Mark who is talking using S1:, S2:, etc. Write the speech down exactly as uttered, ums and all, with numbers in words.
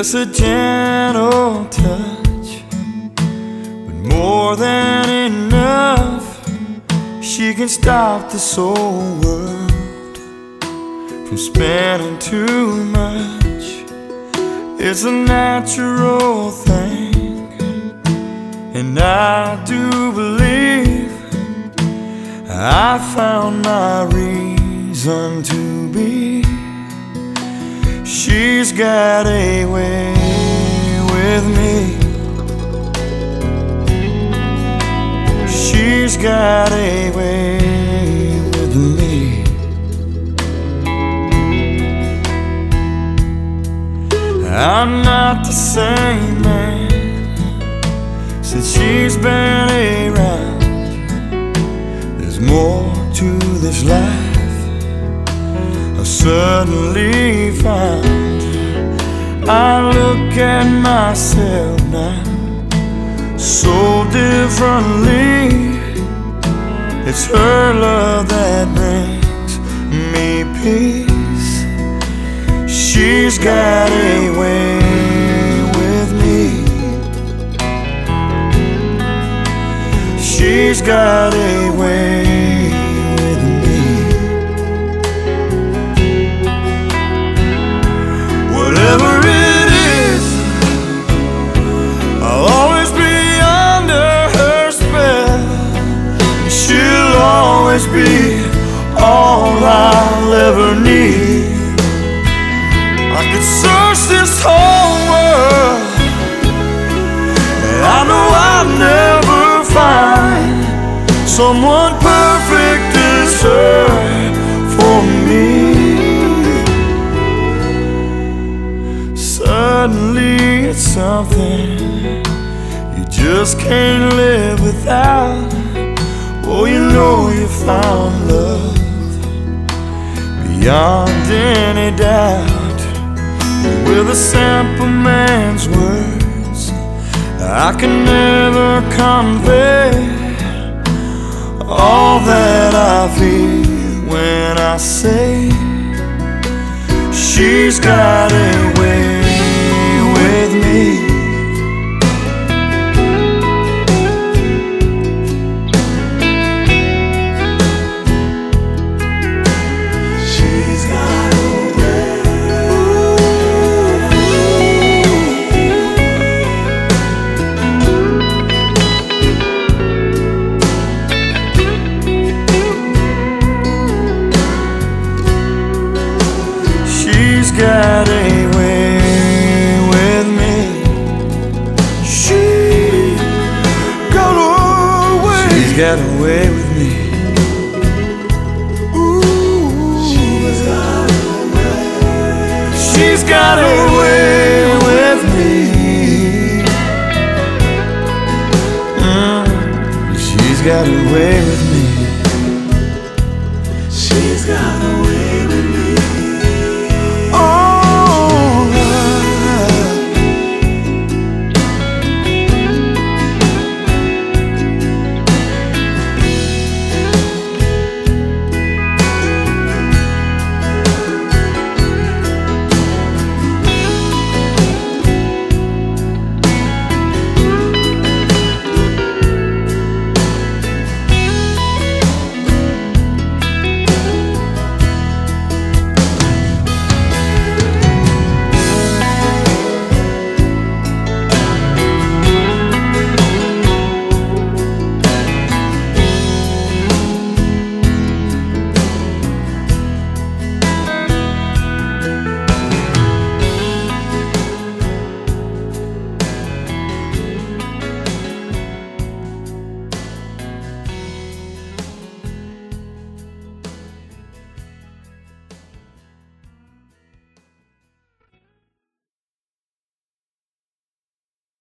S1: Just a gentle touch, but more than enough. She can stop this whole world from spinning too much. It's a natural thing, and I do believe I found my reason to be. She's got a way with me. She's got a way with me. I'm not the same man since she's been around. There's more to this life I suddenly found. I look at myself now so differently. It's her love that brings me peace. She's got a way with me. She's got a way with me. Whatever it is, I'll always be under her spell. She'll always be all I'll ever need. I could search this whole world, and I know I'll never find someone perfect as her for me. Suddenly it's something you just can't live without. Oh, you know you found love beyond any doubt. With a simple man's words, I can never convey all that I feel when I say she's got a way with me. She's got a way with me. She got a way. She's got a way with me. Ooh, she's got a way. She's got a way with me. Mm, she's got a way.